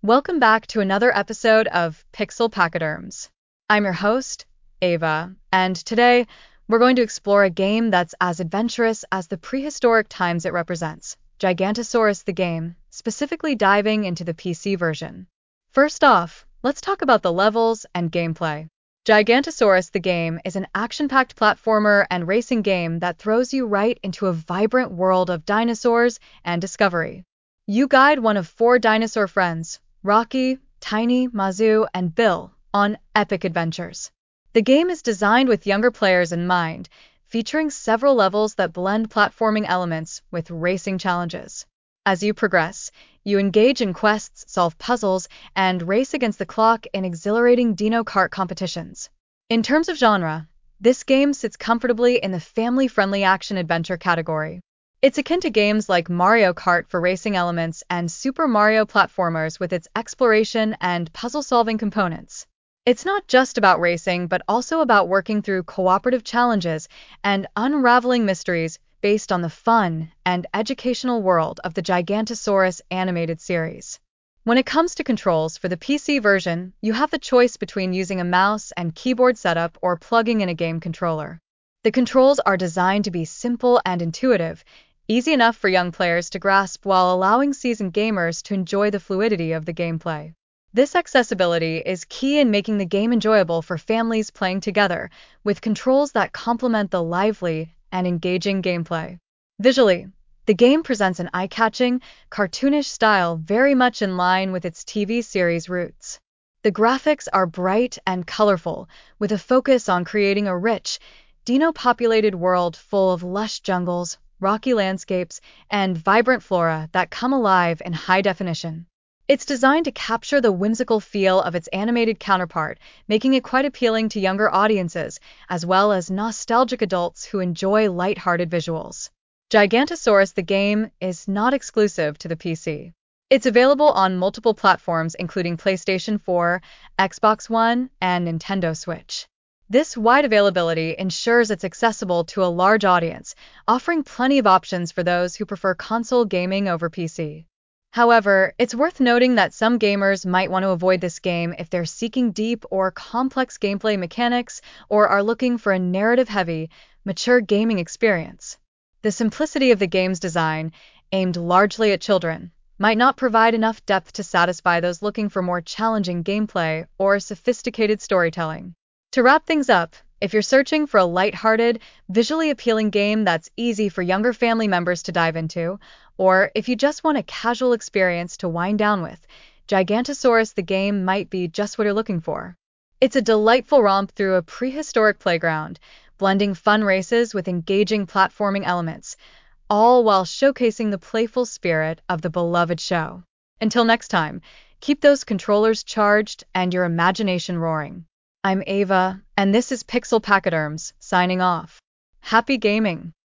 Welcome back to another episode of Pixel Pachyderms. I'm your host, Ava, and today we're going to explore a game that's as adventurous as the prehistoric times it represents, Gigantosaurus the game, specifically diving into the PC version. First off, let's talk about the levels and gameplay. Gigantosaurus the game is an action-packed platformer and racing game that throws you right into a vibrant world of dinosaurs and discovery. You guide one of four dinosaur friends, Rocky, Tiny, Mazu, and Bill, on epic adventures. The game is designed with younger players in mind, featuring several levels that blend platforming elements with racing challenges. As you progress, you engage in quests, solve puzzles, and race against the clock in exhilarating Dino Kart competitions. In terms of genre, this game sits comfortably in the family-friendly action-adventure category. It's akin to games like Mario Kart for racing elements and Super Mario platformers with its exploration and puzzle-solving components. It's not just about racing, but also about working through cooperative challenges and unraveling mysteries based on the fun and educational world of the Gigantosaurus animated series. When it comes to controls for the PC version, you have the choice between using a mouse and keyboard setup or plugging in a game controller. The controls are designed to be simple and intuitive, easy enough for young players to grasp while allowing seasoned gamers to enjoy the fluidity of the gameplay. This accessibility is key in making the game enjoyable for families playing together, with controls that complement the lively and engaging gameplay. Visually, the game presents an eye-catching, cartoonish style very much in line with its TV series roots. The graphics are bright and colorful, with a focus on creating a rich, dino-populated world full of lush jungles, rocky landscapes, and vibrant flora that come alive in high definition. It's designed to capture the whimsical feel of its animated counterpart, making it quite appealing to younger audiences, as well as nostalgic adults who enjoy lighthearted visuals. Gigantosaurus the game is not exclusive to the PC. It's available on multiple platforms including PlayStation 4, Xbox One, and Nintendo Switch. This wide availability ensures it's accessible to a large audience, offering plenty of options for those who prefer console gaming over PC. However, it's worth noting that some gamers might want to avoid this game if they're seeking deep or complex gameplay mechanics or are looking for a narrative-heavy, mature gaming experience. The simplicity of the game's design, aimed largely at children, might not provide enough depth to satisfy those looking for more challenging gameplay or sophisticated storytelling. To wrap things up, if you're searching for a lighthearted, visually appealing game that's easy for younger family members to dive into, or if you just want a casual experience to wind down with, Gigantosaurus the game might be just what you're looking for. It's a delightful romp through a prehistoric playground, blending fun races with engaging platforming elements, all while showcasing the playful spirit of the beloved show. Until next time, keep those controllers charged and your imagination roaring. I'm Ava, and this is Pixel Pachyderms, signing off. Happy gaming!